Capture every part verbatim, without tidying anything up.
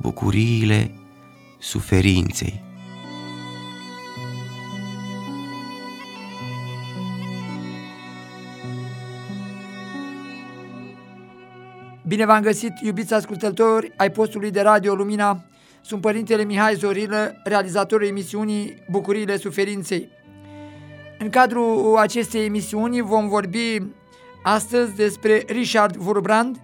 bucuriile suferinței. Bine v-am găsit, iubiți ascultători ai postului de radio Lumina. Sunt Părintele Mihai Zorilă, realizatorul emisiunii Bucuriile Suferinței. În cadrul acestei emisiuni vom vorbi astăzi despre Richard Wurmbrand,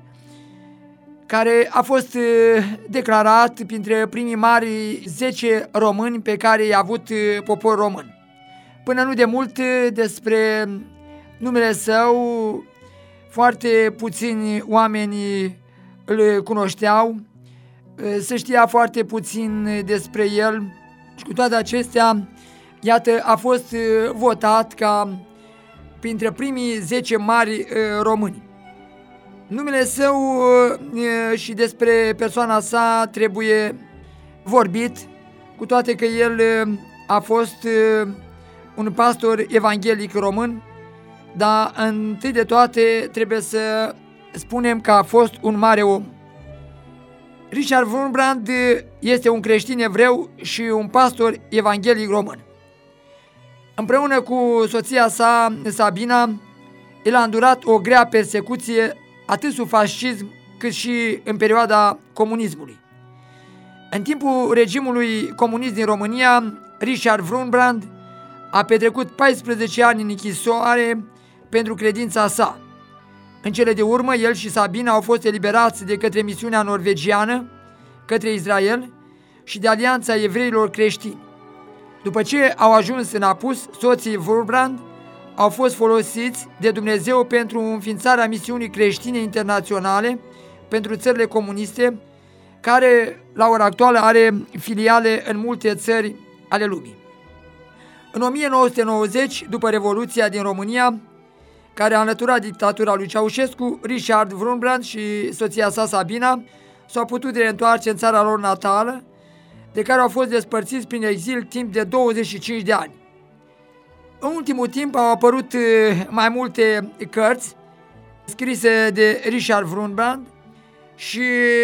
care a fost declarat printre primii mari zece români pe care i-a avut poporul român. Până nu de mult, despre numele său foarte puțini oameni îl cunoșteau, se știa foarte puțin despre el și cu toate acestea, iată, a fost votat ca printre primii zece mari români. Numele său și despre persoana sa trebuie vorbit, cu toate că el a fost un pastor evanghelic român, dar întâi de toate trebuie să spunem că a fost un mare om. Richard Wurmbrand este un creștin evreu și un pastor evanghelic român. Împreună cu soția sa, Sabina, el a îndurat o grea persecuție atât sub fascism cât și în perioada comunismului. În timpul regimului comunist din România, Richard Wurmbrand a petrecut paisprezece ani în închisoare pentru credința sa. În cele de urmă, el și Sabina au fost eliberați de către misiunea norvegiană către Israel și de Alianța Evreilor Creștini. După ce au ajuns în apus, soții Wurmbrand au fost folosiți de Dumnezeu pentru înființarea misiunii creștine internaționale pentru țările comuniste, care la ora actuală are filiale în multe țări ale lumii. În o mie nouă sute nouăzeci, după Revoluția din România, care a înlăturat dictatura lui Ceaușescu, Richard Wurmbrand și soția sa Sabina s-au putut reîntoarce în țara lor natală, de care au fost despărțiți prin exil timp de douăzeci și cinci de ani. În ultimul timp au apărut mai multe cărți scrise de Richard Wurmbrand și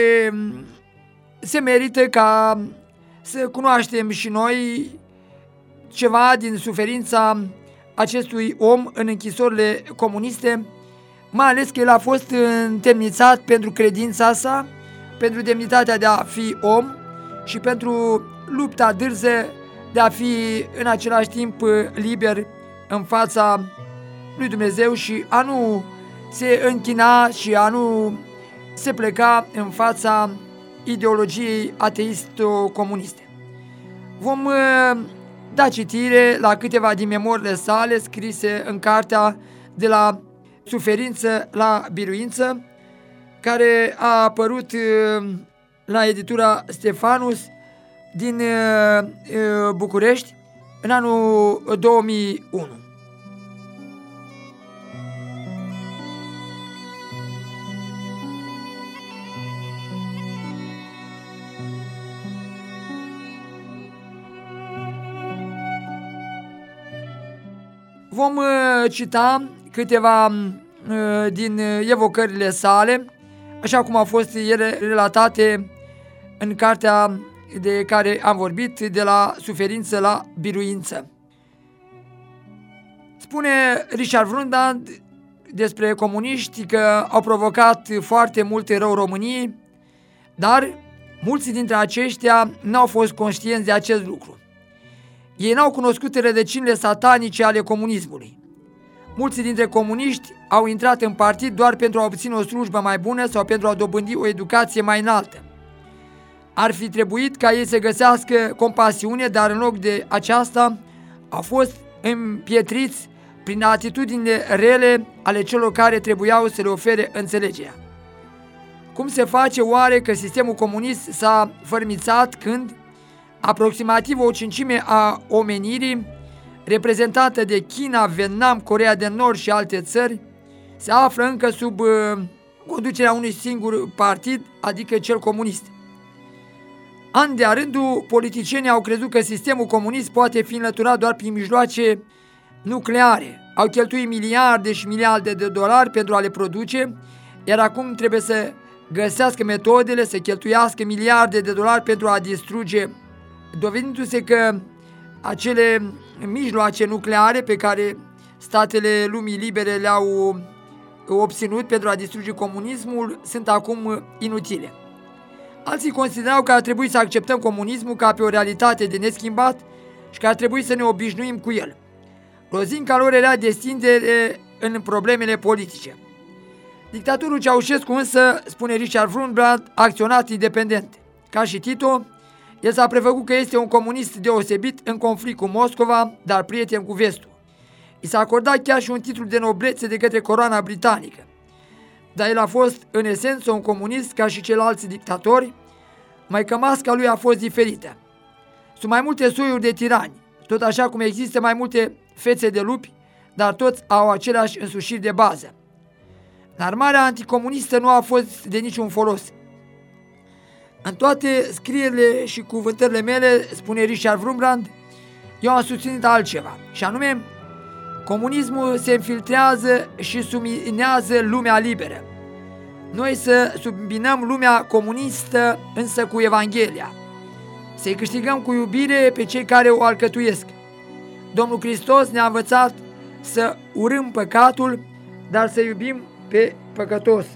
se merită ca să cunoaștem și noi ceva din suferința acestui om în închisorile comuniste, mai ales că el a fost întemnițat pentru credința sa, pentru demnitatea de a fi om și pentru lupta dârză de a fi în același timp liber în fața lui Dumnezeu și a nu se închina și a nu se pleca în fața ideologiei ateisto-comuniste. Vom da citire la câteva din memoriile sale scrise în cartea De la suferință la biruință, care a apărut la editura Stefanus din București în anul două mii unu. Vom cita câteva din evocările sale, așa cum au fost ele relatate în cartea de care am vorbit, De la suferință la biruință. Spune Richard Wurmbrand despre comuniști că au provocat foarte multe rău României, dar mulți dintre aceștia n-au fost conștienți de acest lucru. Ei n-au cunoscut rădăcinile satanice ale comunismului. Mulți dintre comuniști au intrat în partid doar pentru a obține o slujbă mai bună sau pentru a dobândi o educație mai înaltă. Ar fi trebuit ca ei să găsească compasiune, dar în loc de aceasta au fost împietriți prin atitudinile rele ale celor care trebuiau să le ofere înțelegerea. Cum se face oare că sistemul comunist s-a fărmițat când aproximativ o cincime a omenirii, reprezentată de China, Vietnam, Coreea de Nord și alte țări, se află încă sub uh, conducerea unui singur partid, adică cel comunist? An de-a rândul, politicienii au crezut că sistemul comunist poate fi înlăturat doar prin mijloace nucleare. Au cheltuit miliarde și miliarde de dolari pentru a le produce, iar acum trebuie să găsească metodele să cheltuiască miliarde de dolari pentru a distruge, dovedindu-se că acele mijloace nucleare pe care statele lumii libere le-au obținut pentru a distruge comunismul sunt acum inutile. Alții considerau că ar trebui să acceptăm comunismul ca pe o realitate de neschimbat și că ar trebui să ne obișnuim cu el. Lozinca lor era de extindere în problemele politice. Dictatorul Ceaușescu însă, spune Richard Wurmbrand, a acționat independent. Ca și Tito, el s-a prefăcut că este un comunist deosebit în conflict cu Moscova, dar prieten cu vestul. I s-a acordat chiar și un titlu de noblețe de către coroana britanică. Dar el a fost în esență un comunist ca și ceilalți dictatori, mai că masca lui a fost diferită. Sunt mai multe soiuri de tirani, tot așa cum există mai multe fețe de lupi, dar toți au aceleași însușiri de bază. Înarmarea anticomunistă nu a fost de niciun folos. În toate scrierile și cuvântările mele, spune Richard Wurmbrand, eu am susținut altceva, și anume, comunismul se infiltrează și subminează lumea liberă. Noi să subminăm lumea comunistă însă cu Evanghelia, să-i câștigăm cu iubire pe cei care o alcătuiesc. Domnul Hristos ne-a învățat să urâm păcatul, dar să iubim pe păcătos.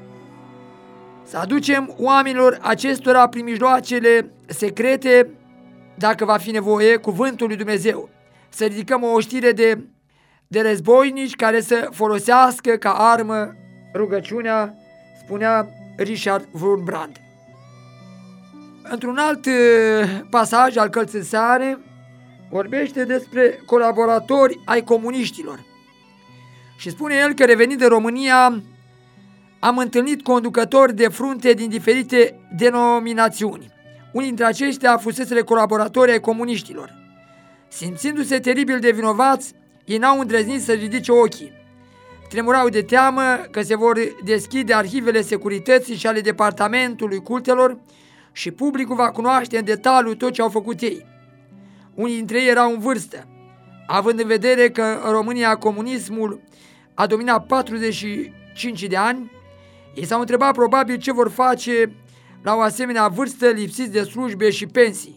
Să aducem oamenilor acestora prin mijloacele secrete, dacă va fi nevoie, cuvântul lui Dumnezeu. Să ridicăm o oștire de, de războinici care să folosească ca armă rugăciunea, spunea Richard Wurmbrand. Într-un alt pasaj al cărții sale, vorbește despre colaboratori ai comuniștilor. Și spune el că, revenind de România, am întâlnit conducători de frunte din diferite denominațiuni. Unii dintre aceștia fuseseră colaboratori ai comuniștilor. Simțindu-se teribil de vinovați, ei n-au îndrăznit să ridice ochii. Tremurau de teamă că se vor deschide arhivele securității și ale departamentului cultelor și publicul va cunoaște în detaliu tot ce au făcut ei. Unii dintre ei erau în vârstă. Având în vedere că în România comunismul a dominat patruzeci și cinci de ani, ei s-au întrebat probabil ce vor face la o asemenea vârstă, lipsiți de slujbe și pensii.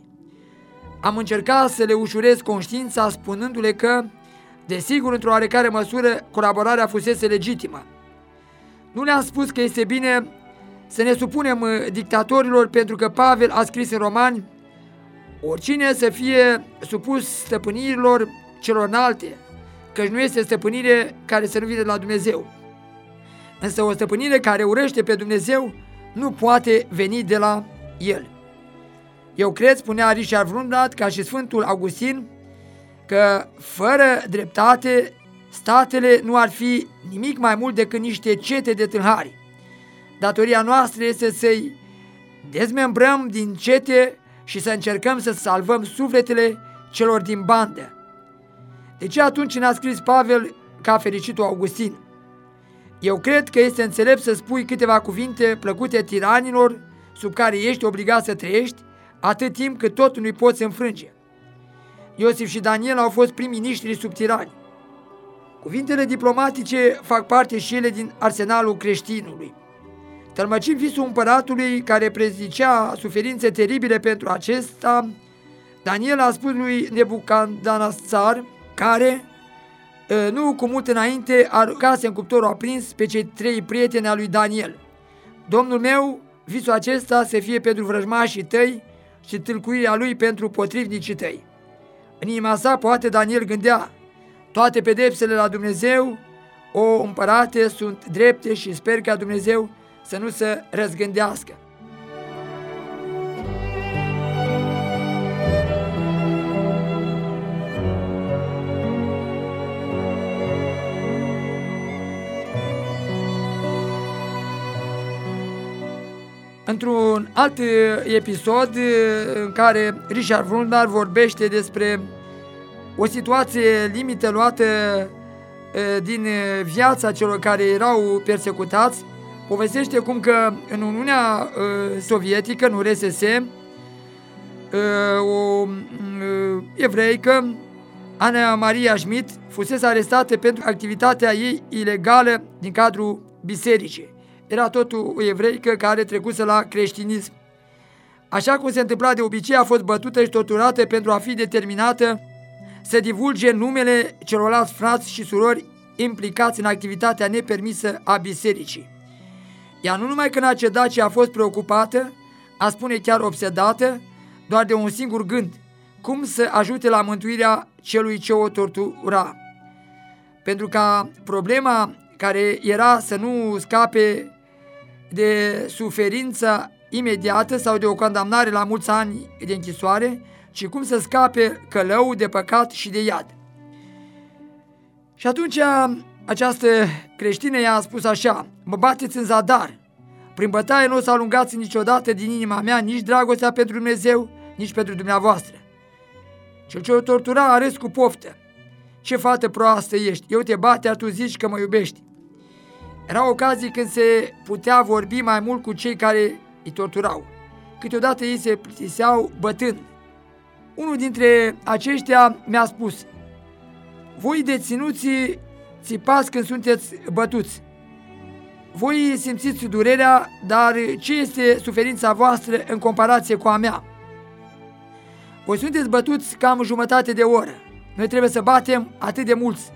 Am încercat să le ușurez conștiința spunându-le că, desigur, într-o oarecare măsură, colaborarea fusese legitimă. Nu le-am spus că este bine să ne supunem dictatorilor pentru că Pavel a scris în Romani: oricine să fie supus stăpânirilor celor înalte, căci nu este stăpânire care să nu vină de la Dumnezeu. Însă o stăpânire care urăște pe Dumnezeu nu poate veni de la El. Eu cred, spunea Richard Wurmbrand, ca și Sfântul Augustin, că fără dreptate statele nu ar fi nimic mai mult decât niște cete de tâlhari. Datoria noastră este să-i dezmembrăm din cete și să încercăm să salvăm sufletele celor din bandă. De ce atunci n-a scris Pavel ca fericitul Augustin? Eu cred că este înțelept să spui câteva cuvinte plăcute tiranilor sub care ești obligat să trăiești atât timp cât totul nu-i poți înfrânge. Iosif și Daniel au fost prim-miniștri sub tirani. Cuvintele diplomatice fac parte și ele din arsenalul creștinului. Tălmăcind visul împăratului care prezicea suferințe teribile pentru acesta, Daniel a spus lui Nebucadnețar, care, nu cu mult înainte, aruncase în cuptorul aprins pe cei trei prieteni al lui Daniel: Domnul meu, visul acesta să fie pentru vrăjmașii tăi și tâlcuirea lui pentru potrivnicii tăi. În inima sa, poate, Daniel gândea: toate pedepsele la Dumnezeu, o împărate, sunt drepte și sper ca Dumnezeu să nu se răzgândească. Într-un alt episod în care Richard Wurmbrand vorbește despre o situație limită luată din viața celor care erau persecutați, povestește cum că în Uniunea Sovietică, în U R S S, o evreică, Ana Maria Schmidt, fusese arestată pentru activitatea ei ilegală din cadrul bisericii. era tot o evreică care trecuse la creștinism. Așa cum se întâmpla de obicei, a fost bătută și torturată pentru a fi determinată să divulge numele celorlalți frați și surori implicați în activitatea nepermisă a bisericii. Ea nu numai că n-a cedat, ci a fost preocupată, a spune chiar obsedată, doar de un singur gând, cum să ajute la mântuirea celui ce o tortura. Pentru ca problema care era să nu scape de suferință imediată sau de o condamnare la mulți ani de închisoare, ci cum să scape călău de păcat și de iad. Și atunci această creștină i-a spus așa: mă bateți în zadar, prin bătaie nu o să alungați niciodată din inima mea nici dragostea pentru Dumnezeu, nici pentru dumneavoastră. Cel ce o tortura a râs cu poftă: ce fată proastă ești, eu te bat, iar tu zici că mă iubești. Era ocazii când se putea vorbi mai mult cu cei care îi torturau. Câteodată ei se plictiseau bătând. Unul dintre aceștia mi-a spus: voi deținuții țipați când sunteți bătuți. Voi simțiți durerea, dar ce este suferința voastră în comparație cu a mea? Voi sunteți bătuți cam jumătate de oră. Noi trebuie să batem atât de mulți.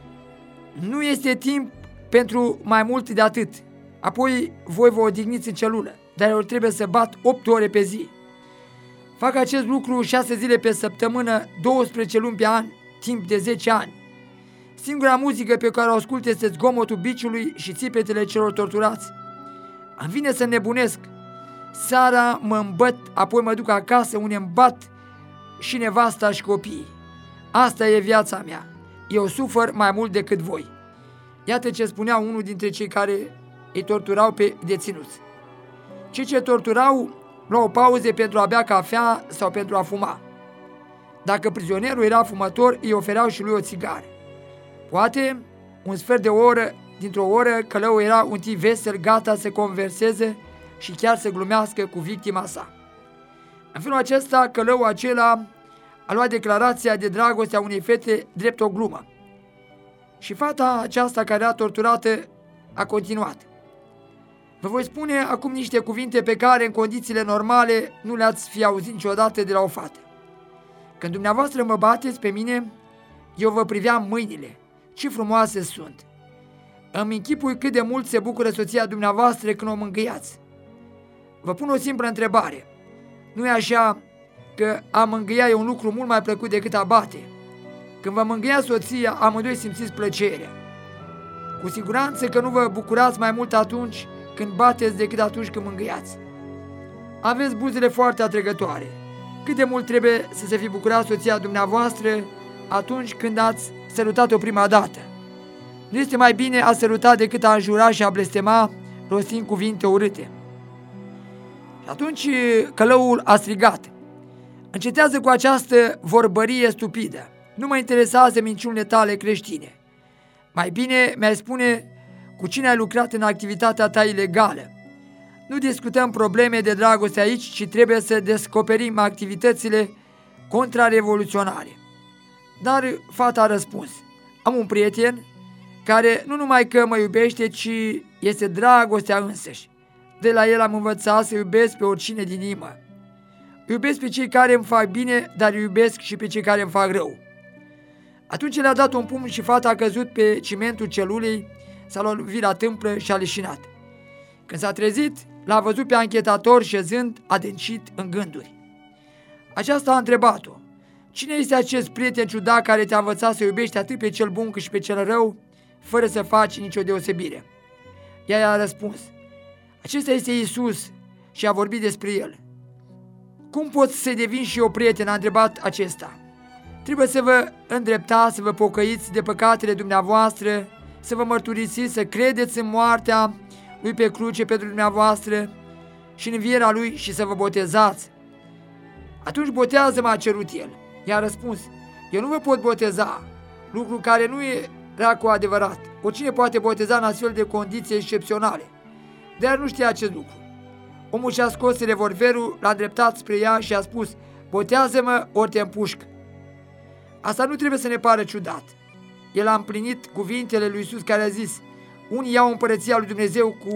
Nu este timp pentru mai mult de atât. Apoi voi vă odihniți în celulă, dar eu trebuie să bat opt ore pe zi. Fac acest lucru șase zile pe săptămână, douăsprezece luni pe an, timp de zece ani. Singura muzică pe care o ascult este zgomotul biciului și țipetele celor torturați. Îmi vine să nebunesc. Seara mă îmbăt, apoi mă duc acasă unde îmi bat și nevasta și copiii. Asta e viața mea. Eu sufăr mai mult decât voi. Iată ce spunea unul dintre cei care îi torturau pe deținuți. Cei ce torturau luau pauze pentru a bea cafea sau pentru a fuma. Dacă prizonierul era fumător, îi ofereau și lui o țigară. Poate un sfert de oră, dintr-o oră, călăul era un tip vesel, gata să converseze și chiar să glumească cu victima sa. În felul acesta, călăul acela a luat declarația de dragoste a unei fete drept o glumă. Și fata aceasta care era torturată a continuat: vă voi spune acum niște cuvinte pe care în condițiile normale nu le-ați fi auzit niciodată de la o fată. Când dumneavoastră mă bateți pe mine, eu vă priveam mâinile. Ce frumoase sunt! Îmi închipui cât de mult se bucură soția dumneavoastră când o mângâiați. Vă pun o simplă întrebare. Nu e așa că a mângâia e un lucru mult mai plăcut decât a bate? Când vă mângâia soția, amândoi simțiți plăcerea. Cu siguranță că nu vă bucurați mai mult atunci când bateți decât atunci când mângâiați. Aveți buzele foarte atrăgătoare. Cât de mult trebuie să se fi bucurat soția dumneavoastră atunci când ați sărutat-o prima dată? Nu este mai bine a săruta decât a înjura și a blestema, rostind cuvinte urâte. Și atunci călăul a strigat: încetează cu această vorbărie stupidă. Nu mă interesează minciunile tale creștine. Mai bine mi-ai spune cu cine ai lucrat în activitatea ta ilegală. Nu discutăm probleme de dragoste aici, ci trebuie să descoperim activitățile contrarevoluționare. Dar fata a răspuns: am un prieten care nu numai că mă iubește, ci este dragostea însăși. De la el am învățat să iubesc pe oricine din inimă. Iubesc pe cei care îmi fac bine, dar iubesc și pe cei care îmi fac rău. Atunci le-a dat un pumn și fata a căzut pe cimentul celulei, s-a lovit la tâmplă și a leșinat. Când s-a trezit, l-a văzut pe anchetator șezând adâncit în gânduri. Aceasta a întrebat-o: cine este acest prieten ciudat care te-a învățat să iubești atât pe cel bun cât și pe cel rău, fără să faci nicio deosebire? Ea i-a răspuns: acesta este Iisus și a vorbit despre el. Cum pot să devin și eu prieten? A întrebat acesta. Trebuie să vă îndreptați, să vă pocăiți de păcatele dumneavoastră, să vă mărturisiți, să credeți în moartea lui pe cruce pentru dumneavoastră și în învierea lui și să vă botezați. Atunci botează-mă, a cerut el. I-a răspuns: eu nu vă pot boteza, lucru care nu era cu adevărat. Oricine poate boteza în astfel de condiții excepționale. Dar nu știa acest lucru. Omul și-a scos revolverul, l-a îndreptat spre ea și a spus: botează-mă ori te împușc. Asta nu trebuie să ne pară ciudat. El a împlinit cuvintele lui Iisus care a zis: unii iau împărăția lui Dumnezeu cu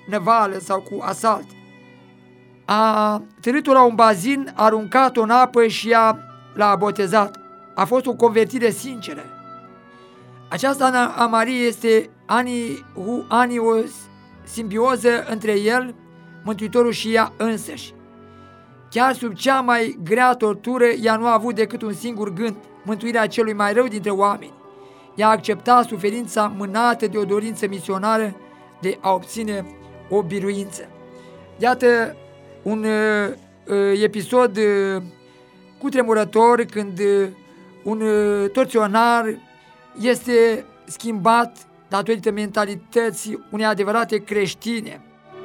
năvală sau cu asalt. A târât-o la un bazin, a aruncat-o în apă și ea l-a botezat. A fost o convertire sinceră. Aceasta a Mariei este ani, ani o simbioză între el, Mântuitorul, și ea însăși. Chiar sub cea mai grea tortură, ea nu a avut decât un singur gând, mântuirea celui mai rău dintre oameni. Ea a acceptat suferința mânată de o dorință misionară de a obține o biruință. Iată un uh, episod uh, cutremurător când uh, un uh, torționar este schimbat datorită mentalității unei adevărate creștine.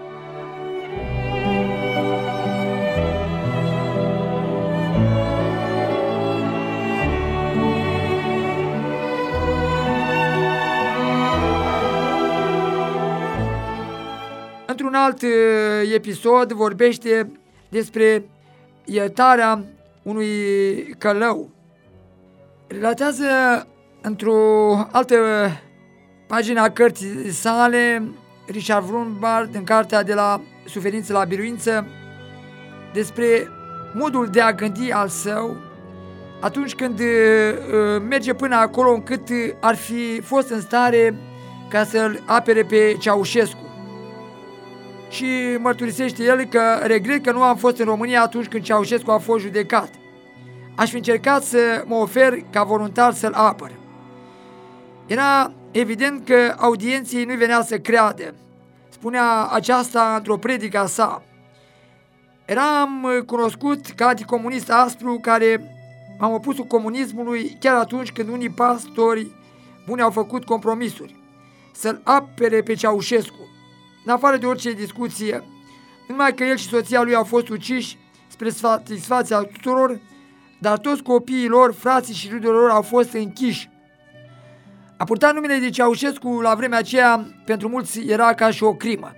Într-un alt episod vorbește despre iertarea unui călău. Relatează într-o altă pagină a cărții sale Richard Wurmbrand, în cartea De la suferință la biruință, despre modul de a gândi al său atunci când merge până acolo încât ar fi fost în stare ca să-l apere pe Ceaușescu. Și mărturisește el că regret că nu am fost în România atunci când Ceaușescu a fost judecat. Aș fi încercat să mă ofer ca voluntar să-l apăr. Era evident că audienții nu venea să creadă. Spunea aceasta într-o predică a sa. Eram cunoscut ca anticomunist aspru care m-am opus comunismului chiar atunci când unii pastori buni au făcut compromisuri să-l apere pe Ceaușescu. În afară de orice discuție, numai că el și soția lui au fost uciși spre satisfacția tuturor, dar toți copiii lor, frații și rudele lor au fost închiși. A purta numele de Ceaușescu la vremea aceea pentru mulți era ca și o crimă.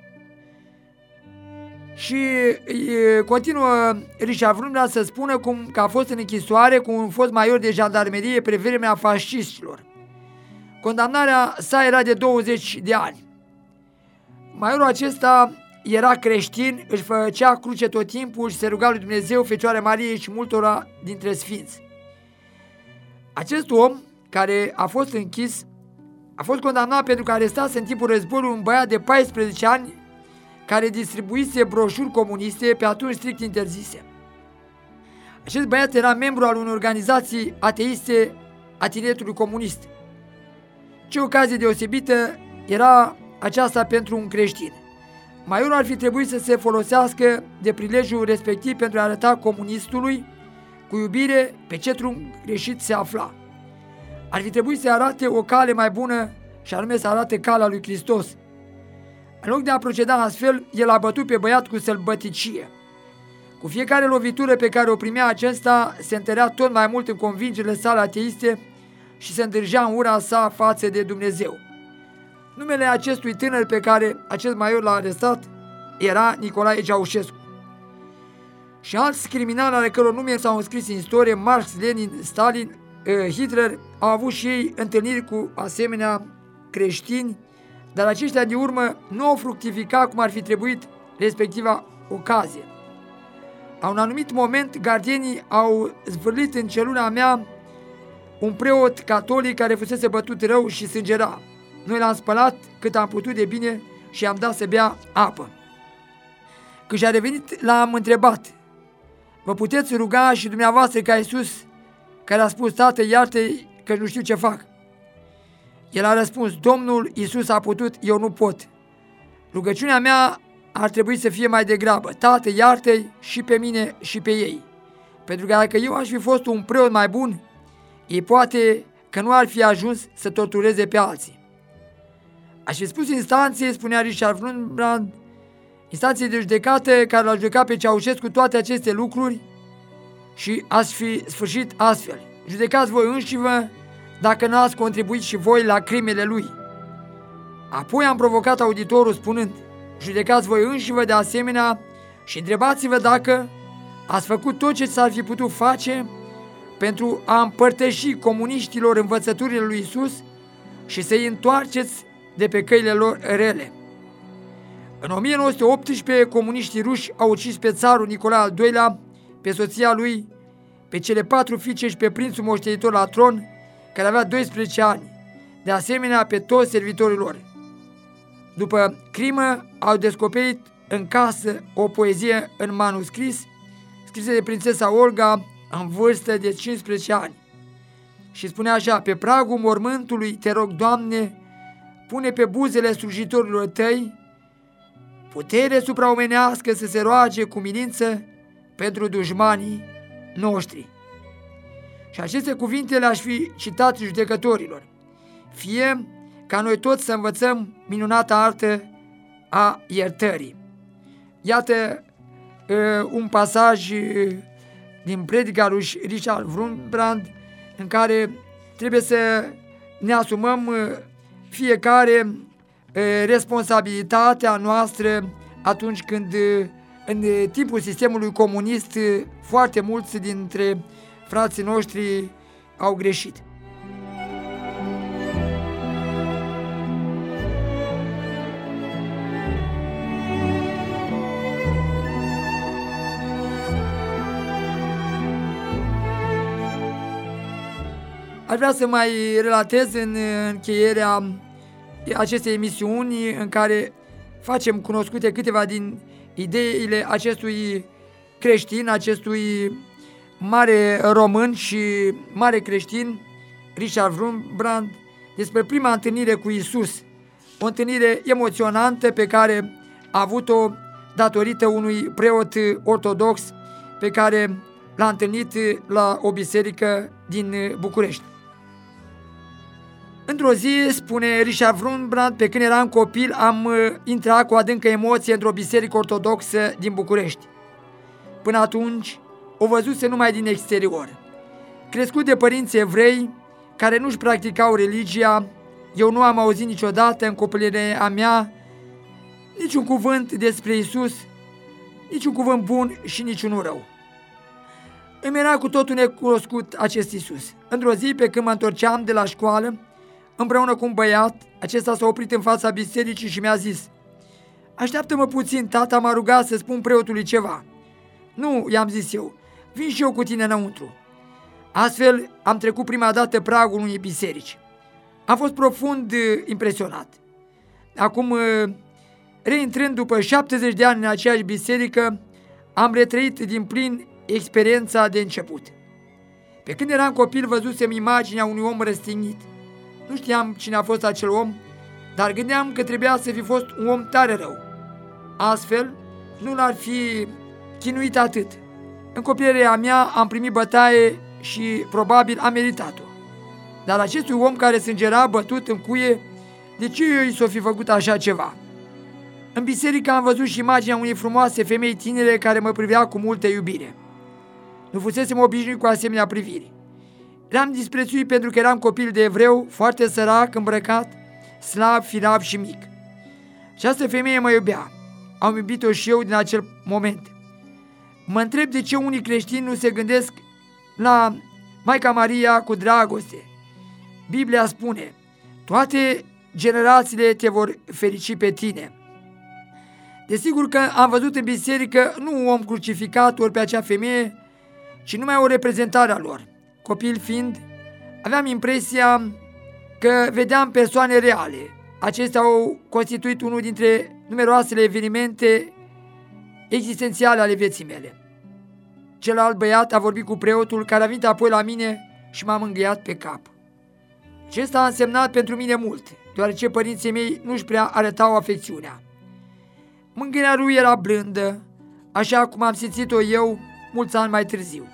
Și e, continuă Richard Wurmbrand să spună cum că a fost în închisoare cu un fost major de jandarmerie pe vremea fasciștilor. Condamnarea sa era de douăzeci de ani. Majorul acesta era creștin, își făcea cruce tot timpul și se ruga lui Dumnezeu, Fecioară Marie și multora dintre sfinți. Acest om, care a fost închis, a fost condamnat pentru că arestase în timpul războiului un băiat de paisprezece ani care distribuise broșuri comuniste, pe atunci strict interzise. Acest băiat era membru al unei organizații ateiste a tineretului comunist. Ce ocazie deosebită era aceasta pentru un creștin. Majorul ar fi trebuit să se folosească de prilejul respectiv pentru a arăta comunistului cu iubire pe ce drum greșit se afla. Ar fi trebuit să arate o cale mai bună și anume să arate calea lui Hristos. În loc de a proceda astfel, el a bătut pe băiat cu sălbăticie. Cu fiecare lovitură pe care o primea acesta, se întărea tot mai mult în convingerile sale ateiste și se îndrăgea în ura sa față de Dumnezeu. Numele acestui tânăr pe care acest major l-a arestat era Nicolae Ceaușescu. Și alți criminali ale căror nume s-au înscris în istorie, Marx, Lenin, Stalin, Hitler, au avut și ei întâlniri cu asemenea creștini, dar aceștia de urmă nu au fructificat cum ar fi trebuit respectiva ocazie. La un anumit moment, gardienii au zvârlit în celula mea un preot catolic care fusese bătut rău și sângera. Noi l-am spălat cât am putut de bine și am dat să bea apă. Când și-a revenit, l-am întrebat: vă puteți ruga și dumneavoastră ca Iisus, care a spus: Tată, iartă-i că nu știu ce fac? El a răspuns: Domnul Iisus a putut, eu nu pot. Rugăciunea mea ar trebui să fie mai degrabă: Tată, iartă-i și pe mine și pe ei. Pentru că dacă eu aș fi fost un preot mai bun, ei poate că nu ar fi ajuns să tortureze pe alții. Aș fi spus instanței, spunea Richard Wurmbrand, instanței de judecată care l-a judecat pe Ceaușescu toate aceste lucruri și ați fi sfârșit astfel: judecați voi înșivă dacă nu ați contribuit și voi la crimele lui. Apoi am provocat auditorul spunând: judecați voi înșivă de asemenea și întrebați-vă dacă ați făcut tot ce s-ar fi putut face pentru a împărtăși comuniștilor învățăturile lui Iisus și să-i întoarceți de pe căile lor rele. În o mie nouă sute optsprezece, comuniștii ruși au ucis pe țarul Nicolae al doilea, pe soția lui, pe cele patru fiice și pe prințul moștenitor la tron, care avea doisprezece ani, de asemenea pe toți servitorii lor. După crimă, au descoperit în casă o poezie în manuscris, scrisă de prințesa Olga, în vârstă de cincisprezece ani. Și spune așa: pe pragul mormântului te rog, Doamne, pune pe buzele slujitorilor tăi putere supraomenească să se roage cu milință pentru dușmanii noștri. Și aceste cuvinte le-aș fi citat judecătorilor, fie ca noi toți să învățăm minunata artă a iertării. Iată uh, un pasaj uh, din predica lui Richard Wurmbrand, în care trebuie să ne asumăm uh, fiecare uh, responsabilitatea noastră atunci când uh, în timpul sistemului comunist uh, foarte mulți dintre frații noștri au greșit. Aș vrea să mai relatez în încheierea acestei emisiuni, în care facem cunoscute câteva din ideile acestui creștin, acestui mare român și mare creștin, Richard Wurmbrand, despre prima întâlnire cu Isus, o întâlnire emoționantă pe care a avut-o datorită unui preot ortodox pe care l-a întâlnit la o biserică din București. Într-o zi, spune Richard Wurmbrand, pe când eram copil, am intrat cu adâncă emoție într-o biserică ortodoxă din București. Până atunci, o văzuse numai din exterior. Crescut de părinți evrei care nu-și practicau religia, eu nu am auzit niciodată în copilăria mea niciun cuvânt despre Isus, niciun cuvânt bun și niciunul rău. Îmi era cu totul necunoscut acest Isus. Într-o zi, pe când mă întorceam de la școală, împreună cu un băiat, acesta s-a oprit în fața bisericii și mi-a zis: așteaptă-mă puțin, tata m-a rugat să spun preotului ceva. Nu, i-am zis eu, vin și eu cu tine înăuntru. Astfel am trecut prima dată pragul unei biserici. Am fost profund impresionat. Acum, reintrând după șaptezeci de ani în aceeași biserică, am retrăit din plin experiența de început. Pe când eram copil, văzusem imaginea unui om răstignit. Nu știam cine a fost acel om, dar gândeam că trebuia să fi fost un om tare rău. Astfel, nu l-ar fi chinuit atât. În copilăria mea am primit bătaie și probabil am meritat-o. Dar acestui om care sângera bătut în cuie, de ce eu i s-o fi făcut așa ceva? În biserică am văzut și imaginea unei frumoase femei tinere care mă privea cu multă iubire. Nu fusesem obișnuit cu asemenea priviri. L-am disprețuit pentru că eram copil de evreu, foarte sărac, îmbrăcat, slab, firav și mic. Această femeie mă iubea. Am iubit-o și eu din acel moment. Mă întreb de ce unii creștini nu se gândesc la Maica Maria cu dragoste. Biblia spune: toate generațiile te vor ferici pe tine. Desigur că am văzut în biserică nu un om crucificat ori pe acea femeie, ci numai o reprezentare a lor. Copil fiind, aveam impresia că vedeam persoane reale. Acestea au constituit unul dintre numeroasele evenimente existențiale ale vieții mele. Celălalt băiat a vorbit cu preotul, care a venit apoi la mine și m-a mângâiat pe cap. Acesta a însemnat pentru mine mult, deoarece părinții mei nu-și prea arătau afecțiunea. Mângâierea lui era blândă, așa cum am simțit-o eu mulți ani mai târziu.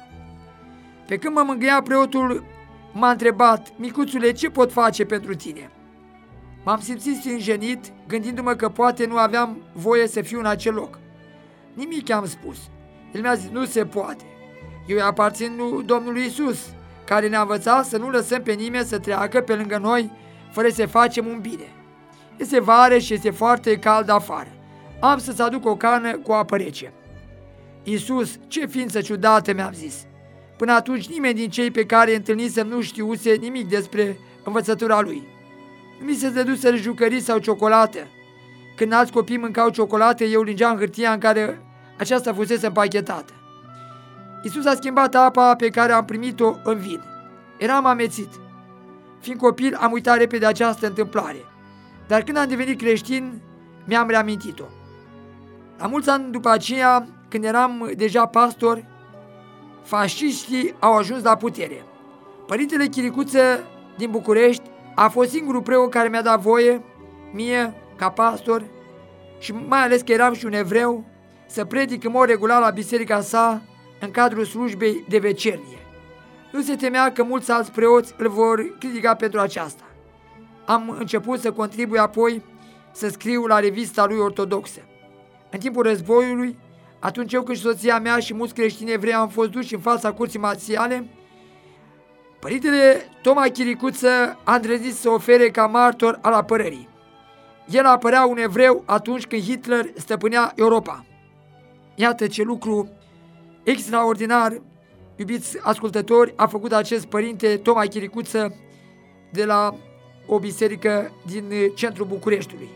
Pe când mă mângâia, preotul m-a întrebat: micuțule, ce pot face pentru tine? M-am simțit stânjenit, gândindu-mă că poate nu aveam voie să fiu în acel loc. Nimic i-am spus. El mi-a zis: nu se poate. Eu îi aparțin lui Domnului Isus, care ne-a învățat să nu lăsăm pe nimeni să treacă pe lângă noi fără să facem un bine. Este vară și este foarte cald afară. Am să-ți aduc o cană cu apă rece. Iisus, ce ființă ciudată, mi-am zis. Până atunci nimeni din cei pe care îi întâlnisem nu știuse nimic despre învățătura lui. Nu mi se dăduseră jucării sau ciocolată, când alți copii mâncau ciocolată, eu lingeam hârtia în care aceasta fusese împachetată. Iisus a schimbat apa pe care am primit-o în vin. Eram amețit. Fiind copil, am uitat repede această întâmplare. Dar când am devenit creștin, mi-am reamintit-o. La mulți ani după aceea, când eram deja pastor, fasciștii au ajuns la putere. Părintele Chiricuță din București a fost singurul preot care mi-a dat voie, mie, ca pastor, și mai ales că eram și un evreu, să predic în mod regulat la biserica sa în cadrul slujbei de vecernie. Nu se temea că mulți alți preoți îl vor critica pentru aceasta. Am început să contribui apoi să scriu la revista lui ortodoxă. În timpul războiului, atunci eu, când și soția mea și mulți creștini evrei am fost duși în fața curții marțiale, părintele Toma Chiricuță a îndrăznit să ofere ca martor al apărării. El apărea un evreu atunci când Hitler stăpânea Europa. Iată ce lucru extraordinar, iubiți ascultători, a făcut acest părinte Toma Chiricuță de la o biserică din centrul Bucureștiului.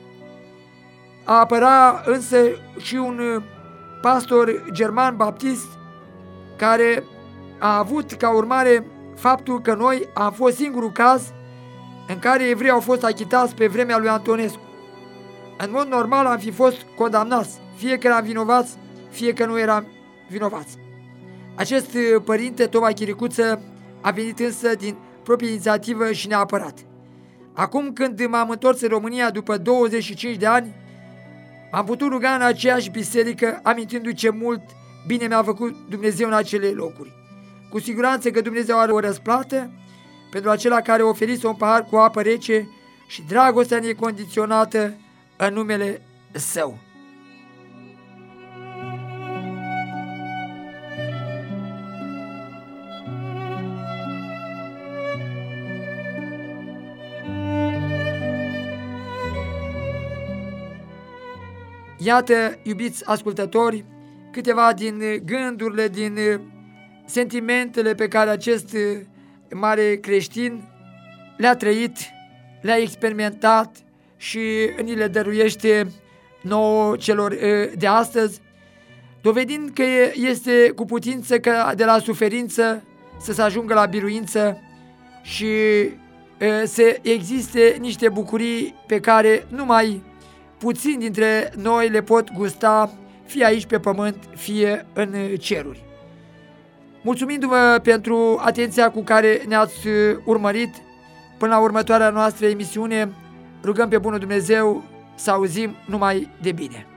A apăra însă și un pastor german baptist care a avut ca urmare faptul că noi am fost singurul caz în care evreii au fost achitați pe vremea lui Antonescu. În mod normal am fi fost condamnați, fie că eram vinovați, fie că nu eram vinovați. Acest părinte, Toma Chiricuță, a venit însă din proprie inițiativă și ne-a apărat. Acum, când m-am întors în România după douăzeci și cinci de ani, m-am putut ruga în aceeași biserică, amintindu-i ce mult bine mi-a făcut Dumnezeu în acele locuri. Cu siguranță că Dumnezeu are o răsplată pentru acela care a oferit un pahar cu apă rece și dragostea necondiționată în numele Său. Iată, iubiți ascultători, câteva din gândurile, din sentimentele pe care acest mare creștin le-a trăit, le-a experimentat și ni le dăruiește nouă celor de astăzi, dovedind că este cu putință că de la suferință să se ajungă la biruință și să existe niște bucurii pe care numai puțini dintre noi le pot gusta, fie aici pe pământ, fie în ceruri. Mulțumindu-vă pentru atenția cu care ne-ați urmărit, până la următoarea noastră emisiune, rugăm pe bunul Dumnezeu să auzim numai de bine.